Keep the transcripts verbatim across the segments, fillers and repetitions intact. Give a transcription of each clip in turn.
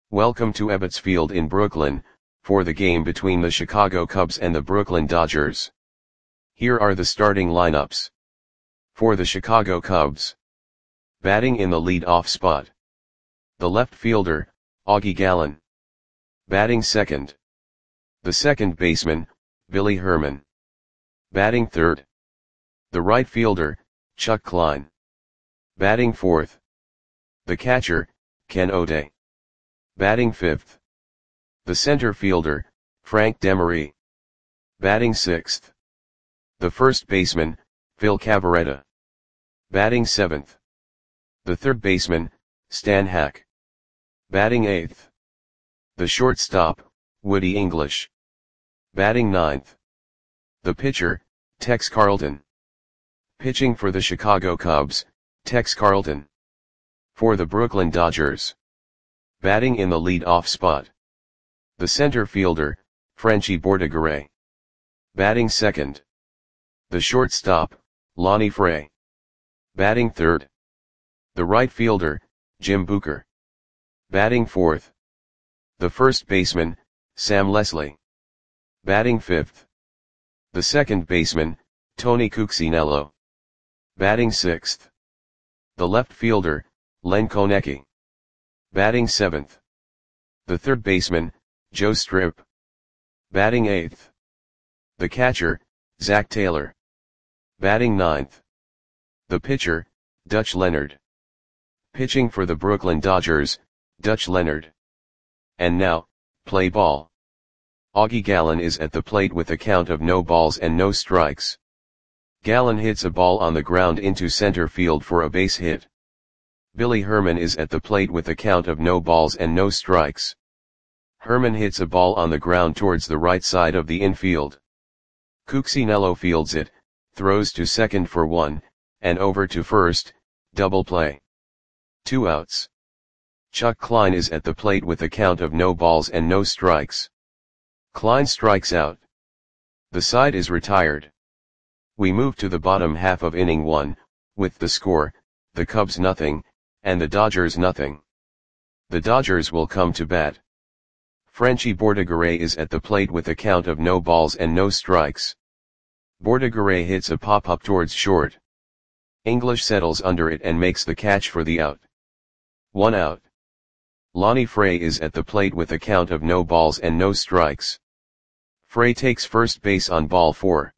Welcome to Ebbets Field in Brooklyn, for the game between the Chicago Cubs and the Brooklyn Dodgers. Here are the starting lineups. For the Chicago Cubs. Batting in the lead-off spot. The left fielder, Augie Gallen. Batting second. The second baseman, Billy Herman. Batting third. The right fielder, Chuck Klein. Batting fourth. The catcher, Ken O'Day. Batting fifth. The center fielder, Frank Demery. Batting sixth. The first baseman, Phil Cavarretta. Batting seventh. The third baseman, Stan Hack. Batting eighth. The shortstop, Woody English. Batting ninth. The pitcher, Tex Carlton. Pitching for the Chicago Cubs, Tex Carlton. For the Brooklyn Dodgers. Batting in the lead-off spot. The center fielder, Frenchy Bordegaray. Batting second. The shortstop, Lonnie Frey. Batting third. The right fielder, Jim Booker. Batting fourth. The first baseman, Sam Leslie. Batting fifth. The second baseman, Tony Cuccinello. Batting sixth. The left fielder, Len Konecki. Batting seventh. The third baseman, Joe Strip. Batting eighth. The catcher, Zach Taylor. Batting ninth. The pitcher, Dutch Leonard. Pitching for the Brooklyn Dodgers, Dutch Leonard. And now, play ball. Augie Gallen is at the plate with a count of no balls and no strikes. Gallen hits a ball on the ground into center field for a base hit. Billy Herman is at the plate with a count of no balls and no strikes. Herman hits a ball on the ground towards the right side of the infield. Cuccinello fields it, throws to second for one, and over to first, double play. Two outs. Chuck Klein is at the plate with a count of no balls and no strikes. Klein strikes out. The side is retired. We move to the bottom half of inning one, with the score, the Cubs nothing, and the Dodgers nothing. The Dodgers will come to bat. Frenchy Bordegaray is at the plate with a count of no balls and no strikes. Bordegaray hits a pop-up towards short. English settles under it and makes the catch for the out. One out. Lonnie Frey is at the plate with a count of no balls and no strikes. Frey takes first base on ball four.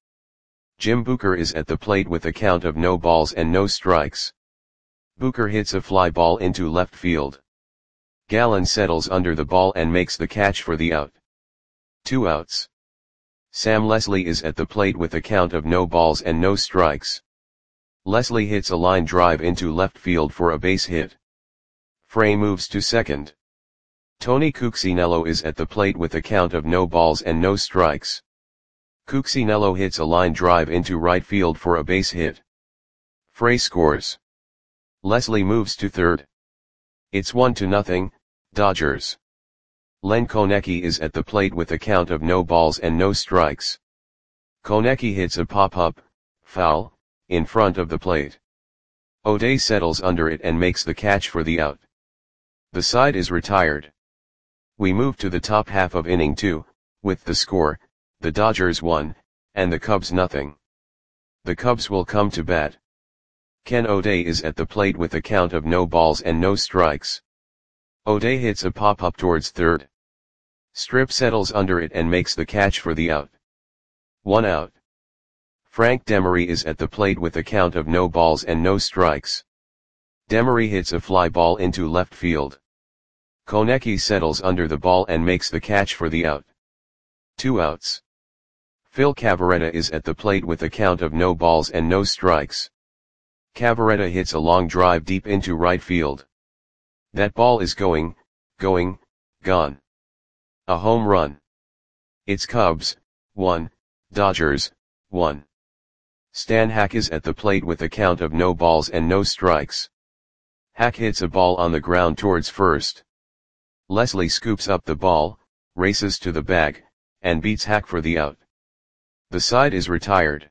Jim Booker is at the plate with a count of no balls and no strikes. Booker hits a fly ball into left field. Gallen settles under the ball and makes the catch for the out. Two outs. Sam Leslie is at the plate with a count of no balls and no strikes. Leslie hits a line drive into left field for a base hit. Frey moves to second. Tony Cuccinello is at the plate with a count of no balls and no strikes. Cuccinello hits a line drive into right field for a base hit. Frey scores. Leslie moves to third. It's one to nothing, Dodgers. Len Konecki is at the plate with a count of no balls and no strikes. Konecki hits a pop-up, foul, in front of the plate. O'Day settles under it and makes the catch for the out. The side is retired. We move to the top half of inning two, with the score, the Dodgers one, and the Cubs nothing. The Cubs will come to bat. Ken O'Day is at the plate with a count of no balls and no strikes. O'Day hits a pop-up towards third. Strip settles under it and makes the catch for the out. One out. Frank Demery is at the plate with a count of no balls and no strikes. Demery hits a fly ball into left field. Konecki settles under the ball and makes the catch for the out. Two outs. Phil Cavarretta is at the plate with a count of no balls and no strikes. Cavarretta hits a long drive deep into right field. That ball is going, going, gone. A home run. It's Cubs, one, Dodgers, one. Stan Hack is at the plate with a count of no balls and no strikes. Hack hits a ball on the ground towards first. Leslie scoops up the ball, races to the bag, and beats Hack for the out. The side is retired.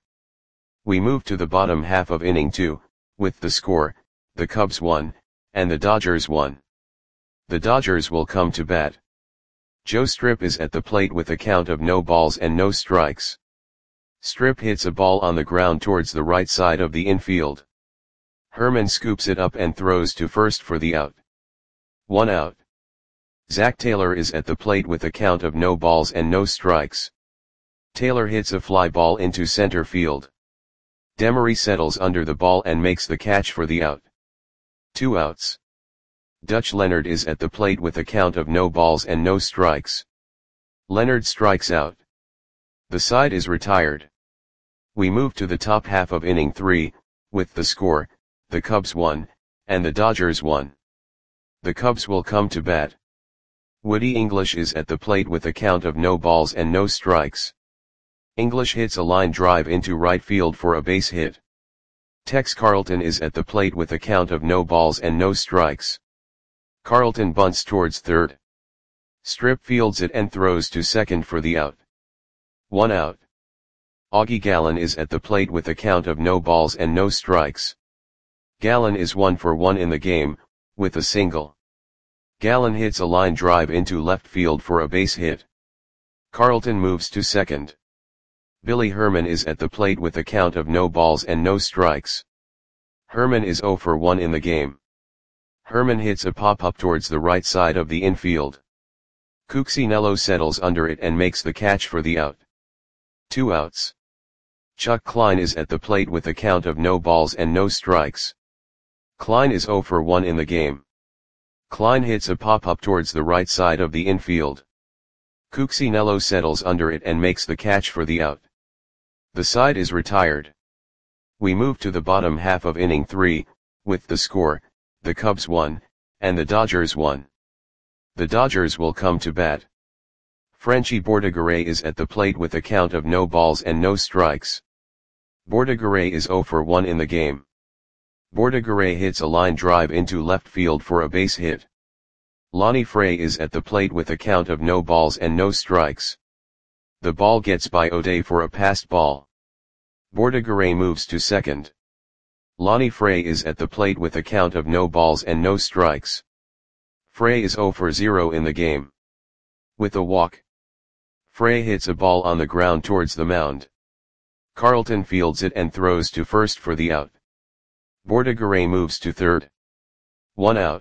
We move to the bottom half of inning two, with the score, the Cubs won, and the Dodgers won. The Dodgers will come to bat. Joe Strip is at the plate with a count of no balls and no strikes. Strip hits a ball on the ground towards the right side of the infield. Herman scoops it up and throws to first for the out. One out. Zach Taylor is at the plate with a count of no balls and no strikes. Taylor hits a fly ball into center field. Demery settles under the ball and makes the catch for the out. Two outs. Dutch Leonard is at the plate with a count of no balls and no strikes. Leonard strikes out. The side is retired. We move to the top half of inning three, with the score, the Cubs won, and the Dodgers won. The Cubs will come to bat. Woody English is at the plate with a count of no balls and no strikes. English hits a line drive into right field for a base hit. Tex Carlton is at the plate with a count of no balls and no strikes. Carlton bunts towards third. Strip fields it and throws to second for the out. One out. Augie Gallen is at the plate with a count of no balls and no strikes. Gallen is one for one in the game, with a single. Gallen hits a line drive into left field for a base hit. Carlton moves to second. Billy Herman is at the plate with a count of no balls and no strikes. Herman is zero for one in the game. Herman hits a pop-up towards the right side of the infield. Cuccinello settles under it and makes the catch for the out. Two outs. Chuck Klein is at the plate with a count of no balls and no strikes. Klein is zero for one in the game. Klein hits a pop-up towards the right side of the infield. Cuccinello settles under it and makes the catch for the out. The side is retired. We move to the bottom half of inning three, with the score, the Cubs won, and the Dodgers won. The Dodgers will come to bat. Frenchy Bordegaray is at the plate with a count of no balls and no strikes. Bordegaray is zero for one in the game. Bordegaray hits a line drive into left field for a base hit. Lonnie Frey is at the plate with a count of no balls and no strikes. The ball gets by O'Day for a passed ball. Bordegaray moves to second. Lonnie Frey is at the plate with a count of no balls and no strikes. Frey is zero for zero in the game. With a walk, Frey hits a ball on the ground towards the mound. Carlton fields it and throws to first for the out. Bordegaray moves to third. One out.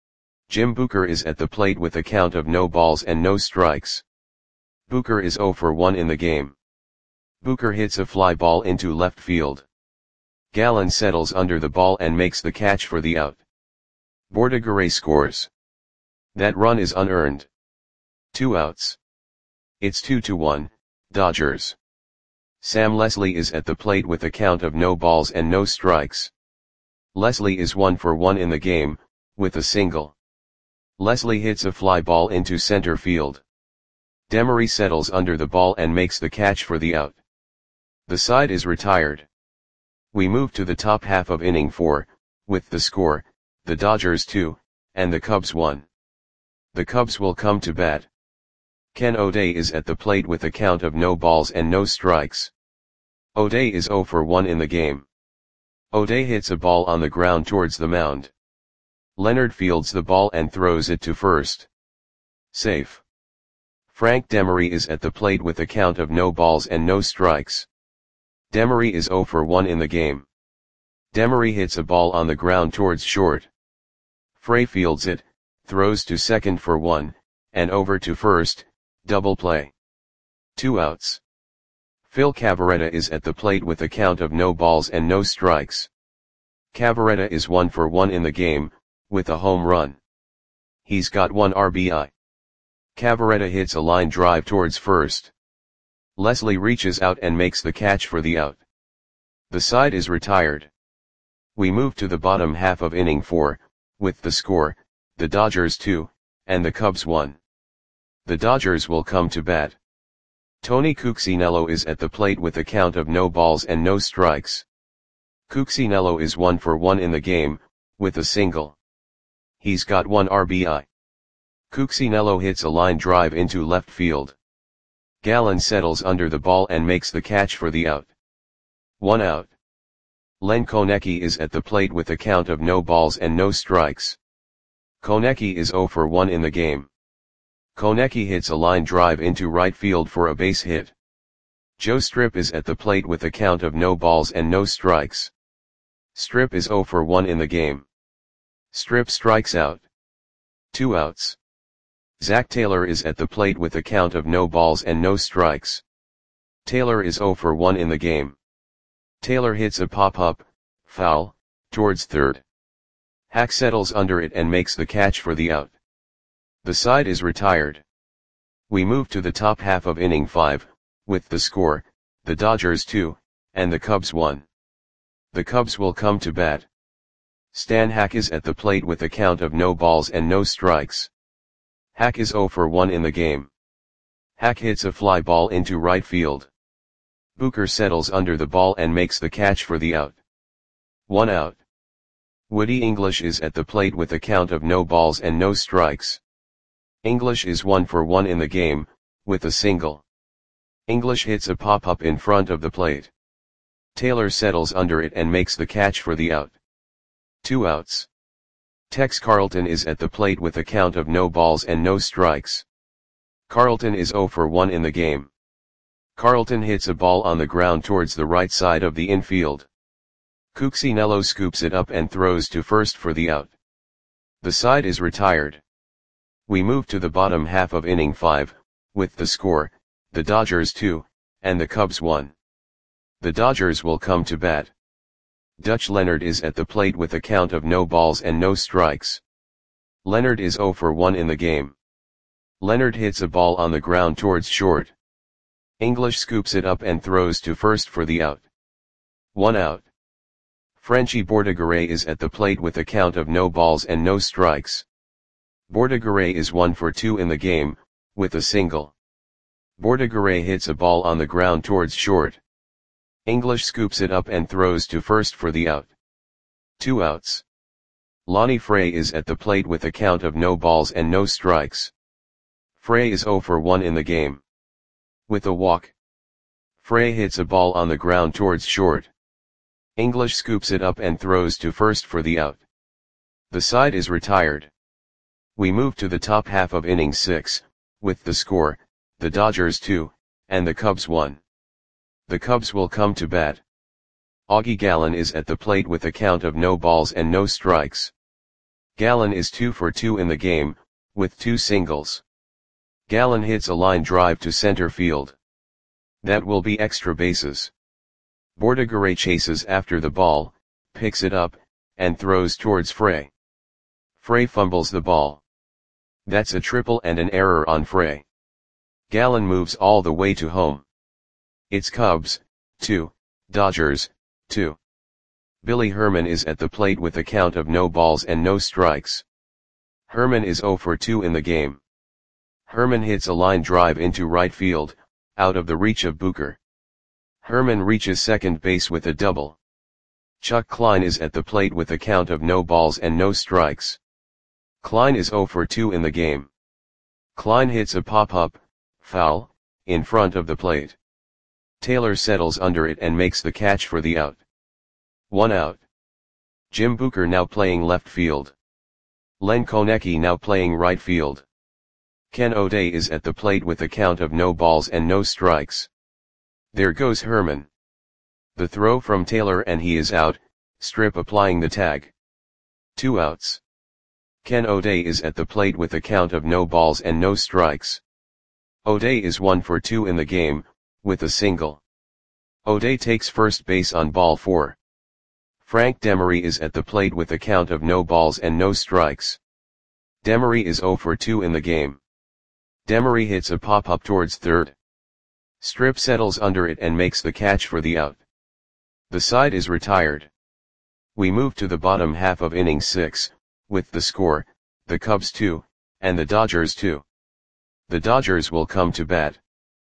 Jim Booker is at the plate with a count of no balls and no strikes. Booker is zero for one in the game. Booker hits a fly ball into left field. Gallen settles under the ball and makes the catch for the out. Bordegaray scores. That run is unearned. Two outs. It's two to one, Dodgers. Sam Leslie is at the plate with a count of no balls and no strikes. Leslie is one for one in the game, with a single. Leslie hits a fly ball into center field. Demery settles under the ball and makes the catch for the out. The side is retired. We move to the top half of inning four, with the score, the Dodgers two, and the Cubs one. The Cubs will come to bat. Ken O'Day is at the plate with a count of no balls and no strikes. O'Day is zero for one in the game. O'Day hits a ball on the ground towards the mound. Leonard fields the ball and throws it to first. Safe. Frank Demery is at the plate with a count of no balls and no strikes. Demery is zero for one in the game. Demery hits a ball on the ground towards short. Frey fields it, throws to second for one, and over to first, double play. Two outs. Phil Cavarretta is at the plate with a count of no balls and no strikes. Cavarretta is one for one in the game, with a home run. He's got one R B I. Cavarretta hits a line drive towards first. Leslie reaches out and makes the catch for the out. The side is retired. We move to the bottom half of inning four, with the score, the Dodgers two, and the Cubs one. The Dodgers will come to bat. Tony Cuccinello is at the plate with a count of no balls and no strikes. Cuccinello is one for one in the game, with a single. He's got one R B I. Cuccinello hits a line drive into left field. Gallen settles under the ball and makes the catch for the out. One out. Len Konecki is at the plate with a count of no balls and no strikes. Konecki is zero for one in the game. Konecki hits a line drive into right field for a base hit. Joe Strip is at the plate with a count of no balls and no strikes. Strip is zero for one in the game. Strip strikes out. Two outs. Zach Taylor is at the plate with a count of no balls and no strikes. Taylor is zero for one in the game. Taylor hits a pop-up, foul, towards third. Hack settles under it and makes the catch for the out. The side is retired. We move to the top half of inning five, with the score, the Dodgers two, and the Cubs one. The Cubs will come to bat. Stan Hack is at the plate with a count of no balls and no strikes. Hack is zero for one in the game. Hack hits a fly ball into right field. Booker settles under the ball and makes the catch for the out. One out. Woody English is at the plate with a count of no balls and no strikes. English is one for one in the game, with a single. English hits a pop-up in front of the plate. Taylor settles under it and makes the catch for the out. Two outs. Tex Carlton is at the plate with a count of no balls and no strikes. Carlton is zero for one in the game. Carlton hits a ball on the ground towards the right side of the infield. Cuccinello scoops it up and throws to first for the out. The side is retired. We move to the bottom half of inning five, with the score, the Dodgers two, and the Cubs one. The Dodgers will come to bat. Dutch Leonard is at the plate with a count of no balls and no strikes. Leonard is zero for one in the game. Leonard hits a ball on the ground towards short. English scoops it up and throws to first for the out. One out. Frenchie Bordegaray is at the plate with a count of no balls and no strikes. Bordegaray is one for two in the game, with a single. Bordegaray hits a ball on the ground towards short. English scoops it up and throws to first for the out. Two outs. Lonnie Frey is at the plate with a count of no balls and no strikes. Frey is zero for one in the game. With a walk. Frey hits a ball on the ground towards short. English scoops it up and throws to first for the out. The side is retired. We move to the top half of inning six, with the score, the Dodgers two, and the Cubs one. The Cubs will come to bat. Augie Gallen is at the plate with a count of no balls and no strikes. Gallen is two for two in the game, with two singles. Gallen hits a line drive to center field. That will be extra bases. Bordegaray chases after the ball, picks it up, and throws towards Frey. Frey fumbles the ball. That's a triple and an error on Frey. Gallen moves all the way to home. It's Cubs, two, Dodgers, two. Billy Herman is at the plate with a count of no balls and no strikes. Herman is zero for two in the game. Herman hits a line drive into right field, out of the reach of Booker. Herman reaches second base with a double. Chuck Klein is at the plate with a count of no balls and no strikes. Klein is zero for two in the game. Klein hits a pop-up, foul, in front of the plate. Taylor settles under it and makes the catch for the out. One out. Jim Booker now playing left field. Len Konecki now playing right field. Ken O'Day is at the plate with a count of no balls and no strikes. There goes Herman. The throw from Taylor and he is out, Strip applying the tag. Two outs. Ken O'Day is at the plate with a count of no balls and no strikes. O'Day is one for two in the game, with a single. O'Day takes first base on ball four. Frank Demery is at the plate with a count of no balls and no strikes. Demery is zero for two in the game. Demery hits a pop-up towards third. Strip settles under it and makes the catch for the out. The side is retired. We move to the bottom half of inning six, with the score, the Cubs two, and the Dodgers two. The Dodgers will come to bat.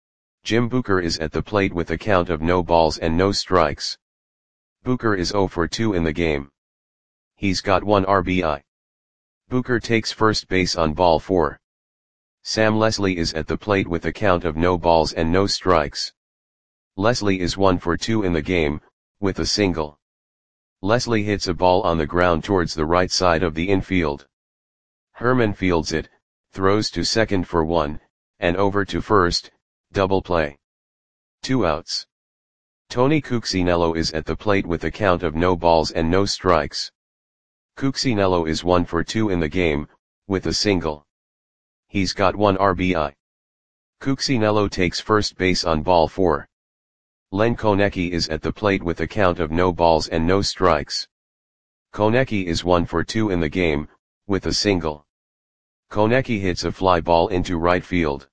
Jim Booker is at the plate with a count of no balls and no strikes. Booker is zero for two in the game. He's got one R B I. Booker takes first base on ball four. Sam Leslie is at the plate with a count of no balls and no strikes. Leslie is one for two in the game, with a single. Leslie hits a ball on the ground towards the right side of the infield. Herman fields it, throws to second for one, and over to first, double play. Two outs. Tony Cuccinello is at the plate with a count of no balls and no strikes. Cuccinello is one for two in the game, with a single. He's got one R B I. Cuccinello takes first base on ball four. Len Konecki is at the plate with a count of no balls and no strikes. Konecki is one for two in the game, with a single. Konecki hits a fly ball into right field.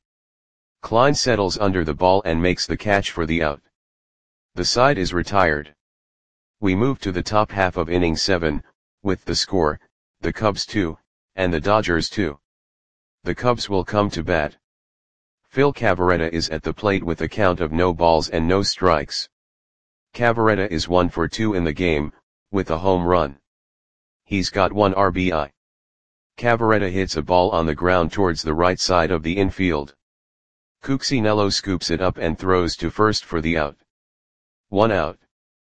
Klein settles under the ball and makes the catch for the out. The side is retired. We move to the top half of inning seven, with the score, the Cubs two, and the Dodgers two. The Cubs will come to bat. Phil Cavarretta is at the plate with a count of no balls and no strikes. Cavarretta is one for two in the game, with a home run. He's got one R B I. Cavarretta hits a ball on the ground towards the right side of the infield. Cuccinello scoops it up and throws to first for the out. One out.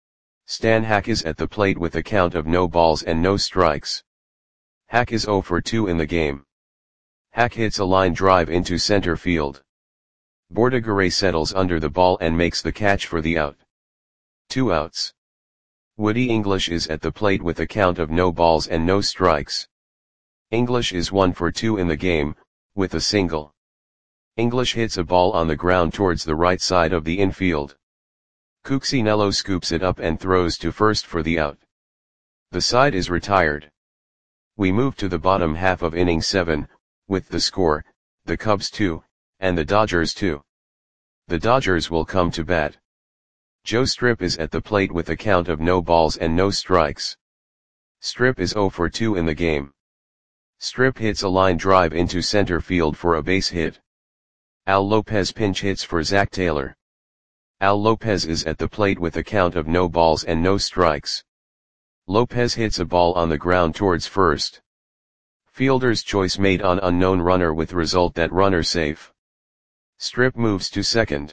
Stan Hack is at the plate with a count of no balls and no strikes. Hack is zero for two in the game. Hack hits a line drive into center field. Bordigaray settles under the ball and makes the catch for the out. Two outs. Woody English is at the plate with a count of no balls and no strikes. English is one for two in the game, with a single. English hits a ball on the ground towards the right side of the infield. Cuccinello scoops it up and throws to first for the out. The side is retired. We move to the bottom half of inning seven, with the score, the Cubs two, and the Dodgers two. The Dodgers will come to bat. Joe Strip is at the plate with a count of no balls and no strikes. Strip is zero for two in the game. Strip hits a line drive into center field for a base hit. Al Lopez pinch hits for Zach Taylor. Al Lopez is at the plate with a count of no balls and no strikes. Lopez hits a ball on the ground towards first. Fielder's choice made on unknown runner with result that runner safe. Strip moves to second.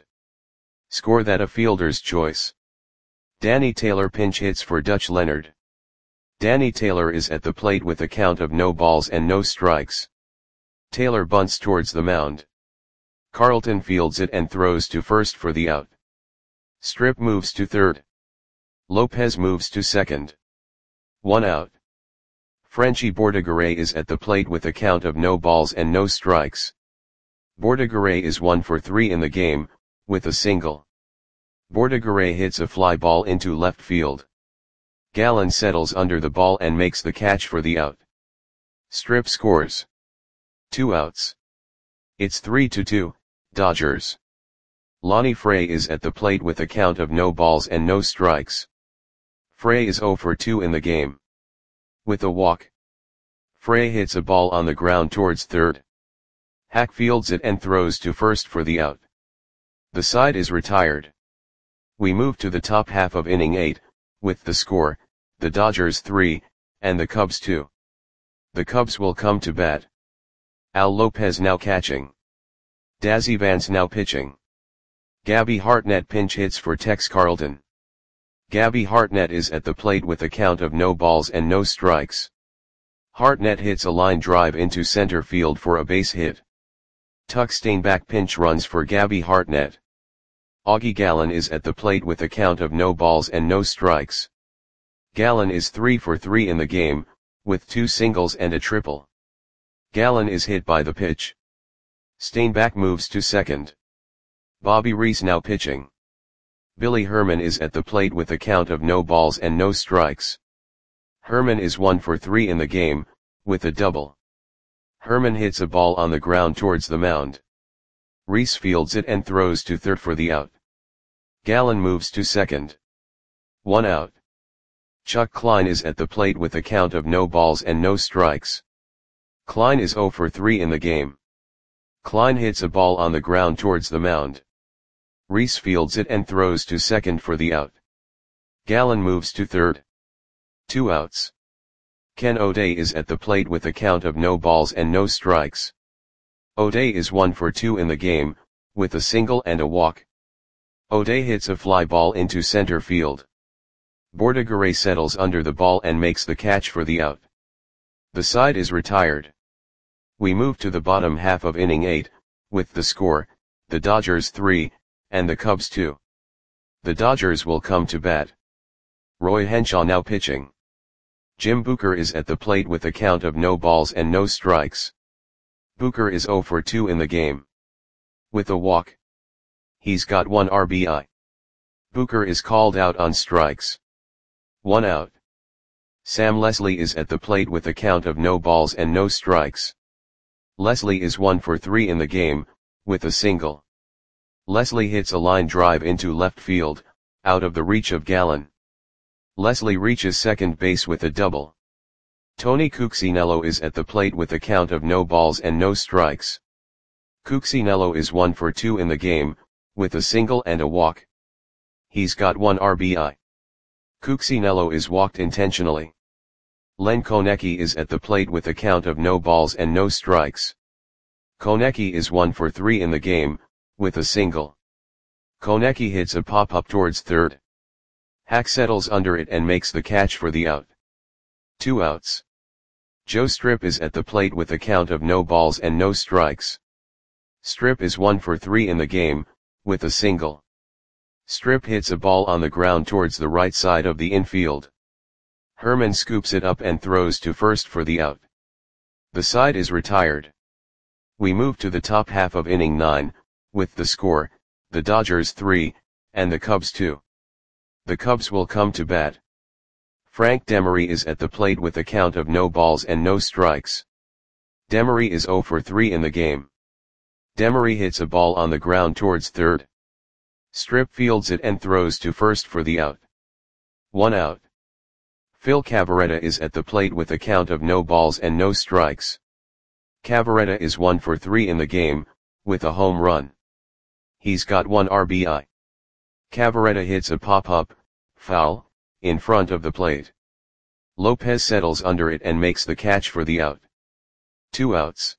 Score that a fielder's choice. Danny Taylor pinch hits for Dutch Leonard. Danny Taylor is at the plate with a count of no balls and no strikes. Taylor bunts towards the mound. Carlton fields it and throws to first for the out. Strip moves to third. Lopez moves to second. One out. Frenchie Bordigaray is at the plate with a count of no balls and no strikes. Bordigaray is one for three in the game, with a single. Bordigaray hits a fly ball into left field. Gallen settles under the ball and makes the catch for the out. Strip scores. Two outs. It's three to two, Dodgers. Lonnie Frey is at the plate with a count of no balls and no strikes. Frey is zero for two in the game. With a walk. Frey hits a ball on the ground towards third. Hack fields it and throws to first for the out. The side is retired. We move to the top half of inning eight, with the score, the Dodgers three, and the Cubs two. The Cubs will come to bat. Al Lopez now catching. Dazzy Vance now pitching. Gabby Hartnett pinch hits for Tex Carlton. Gabby Hartnett is at the plate with a count of no balls and no strikes. Hartnett hits a line drive into center field for a base hit. Tuck Steinbach pinch runs for Gabby Hartnett. Augie Gallen is at the plate with a count of no balls and no strikes. Gallen is three for three in the game, with two singles and a triple. Gallen is hit by the pitch. Steinbach moves to second. Bobby Reese now pitching. Billy Herman is at the plate with a count of no balls and no strikes. Herman is one for three in the game, with a double. Herman hits a ball on the ground towards the mound. Reese fields it and throws to third for the out. Gallen moves to second. One out. Chuck Klein is at the plate with a count of no balls and no strikes. Klein is zero for three in the game. Klein hits a ball on the ground towards the mound. Reese fields it and throws to second for the out. Gallen moves to third. Two outs. Ken O'Day is at the plate with a count of no balls and no strikes. O'Day is one for two in the game, with a single and a walk. O'Day hits a fly ball into center field. Bordigaray settles under the ball and makes the catch for the out. The side is retired. We move to the bottom half of inning eight, with the score, the Dodgers three, and the Cubs two. The Dodgers will come to bat. Roy Henshaw now pitching. Jim Booker is at the plate with a count of no balls and no strikes. Booker is oh for two in the game. With a walk. He's got one R B I. Booker is called out on strikes. One out. Sam Leslie is at the plate with a count of no balls and no strikes. Leslie is one for three in the game, with a single. Leslie hits a line drive into left field, out of the reach of Gallen. Leslie reaches second base with a double. Tony Cuccinello is at the plate with a count of no balls and no strikes. Cuccinello is one for two in the game, with a single and a walk. He's got one R B I. Cuccinello is walked intentionally. Len Konecki is at the plate with a count of no balls and no strikes. Konecki is one for three in the game, with a single. Konecki hits a pop-up towards third. Hack settles under it and makes the catch for the out. Two outs. Joe Strip is at the plate with a count of no balls and no strikes. Strip is one for three in the game, with a single. Strip hits a ball on the ground towards the right side of the infield. Herman scoops it up and throws to first for the out. The side is retired. We move to the top half of inning nine, with the score, the Dodgers three, and the Cubs two. The Cubs will come to bat. Frank Demery is at the plate with a count of no balls and no strikes. Demery is oh for three in the game. Demery hits a ball on the ground towards third. Strip fields it and throws to first for the out. One out. Phil Cavarretta is at the plate with a count of no balls and no strikes. Cavarretta is one for three in the game, with a home run. He's got one R B I. Cavarretta hits a pop-up, foul, in front of the plate. Lopez settles under it and makes the catch for the out. Two outs.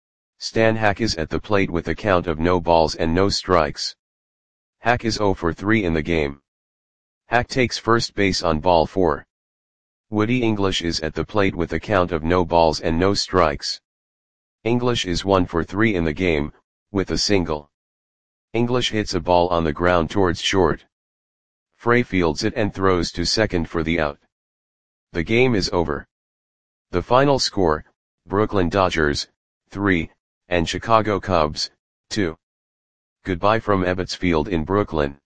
Stan Hack is at the plate with a count of no balls and no strikes. Hack is oh for three in the game. Hack takes first base on ball four. Woody English is at the plate with a count of no balls and no strikes. English is one for three in the game, with a single. English hits a ball on the ground towards short. Frey fields it and throws to second for the out. The game is over. The final score, Brooklyn Dodgers, three, and Chicago Cubs, two. Goodbye from Ebbets Field in Brooklyn.